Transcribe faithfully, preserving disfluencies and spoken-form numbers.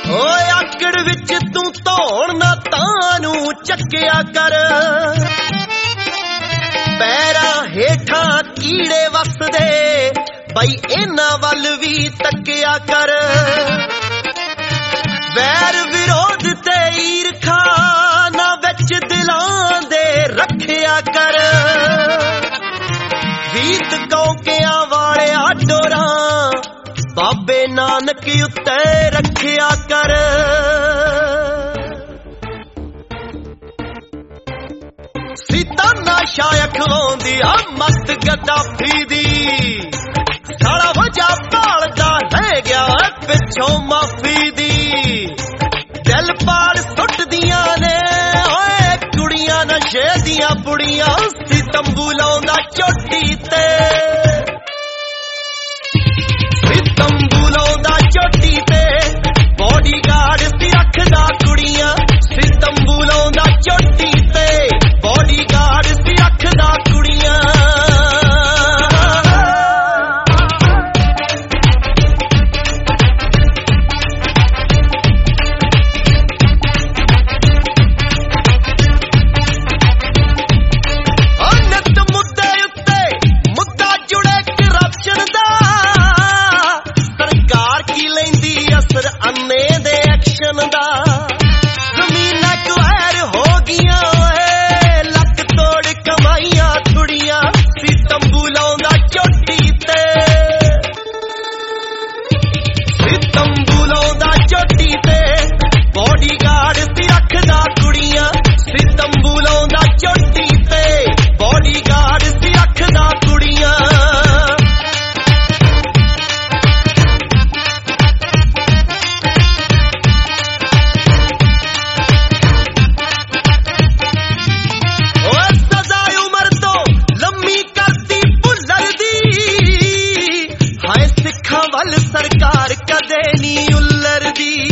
ਓਏ ਆਕੜ ਵਿੱਚ ਤੂੰ ਧੌਣ ਨਾ ਤਾਂ ਨੂੰ ਚੱਕਿਆ ਕਰ, ਪੈਰਾਂ ਹੇਠਾਂ ਕੀੜੇ ਵਸਦੇ ਬਈ ਇਹਨਾਂ ਵੱਲ ਵੀ ਤੱਕਿਆ ਕਰ। ਵੈਰ ਵਿਰੋਧ ਤੇ ਈਰਖਾ ਨਾ ਵਿੱਚ ਦਿਲਾਂ ਦੇ ਰੱਖਿਆ ਕਰ। ਗੀਤ ਕੌਕਿਆਂ ਵਾਲਿਆ ਡੋਰਾਂ ਬਾਬੇ ਨਾਨਕ ਉੱਤੇ ਰੱਖਿਆ ਕਰ। ਸੀਤਾ ਨਾਸ਼ਾ ਅਖਵਾਉਂਦੀ ਆ ਮਸਤ ਗੱਦਾਫੀ ਦੀ, ਸਾਲਾ ਵਜਾ ਭਾਲਦਾ ਰਹਿ ਗਿਆ ਪਿੱਛੋਂ ਮਾਫੀ ਦੀ। ਦਿਲ ਪਾੜ ਸੁੱਟਦੀਆਂ ਨੇ ਓਏ ਕੁੜੀਆਂ ਨਸ਼ੇ ਦੀਆਂ ਪੁੜੀਆਂ, ਸਿਤੰਬੂ ਲਾਉਂਦਾ ਚੋਟੀ ਤੇ, ਸਿਤੰਬੂ ਲਾਉਂਦਾ ਚੋਟੀ ਤੇ, ਬੋਡੀਗਾਰਡ ਸੀ ਰੱਖਦਾ ਕੁੜੀਆਂ, ਸਿਤੰਬੂ ਲਾਉਂਦਾ ਚੋਟੀ ਤੇ, ਬੋਡੀਗਾਰਡ ਸੀ ਰੱਖਦਾ ਕੁੜੀਆਂ। ਜ਼ਮੀਨਾਂ ਕੁਐਰ ਹੋ ਗਈਆਂ ਓਏ, ਲੱਕ ਤੋੜ ਕਮਾਈਆਂ ਥੁੜੀਆਂ, ਸਿਤੰਬੂ ਲਾਉਂਦਾ ਚੋਟੀ ਤੇ, ਸਿਤੰਬੂ ਲਾਉਂਦਾ ਚੋਟੀ ਤੇ, ਬੋਡੀਗਾਰਡ ਸੀ ਰੱਖਦਾ ਕੁੜੀਆਂ, ਸਿਤੰਬੂ ਲਾਉਂਦਾ ਚੋਟੀ ਤੇ, ਬੋਡੀਗਾਰਡ ਸੀ ਰੱਖਦਾ ਕੁੜੀਆਂ। ਵੱਲ ਸਰਕਾਰ ਕਦੇ ਨੀ ਉੱਲਰਦੀ।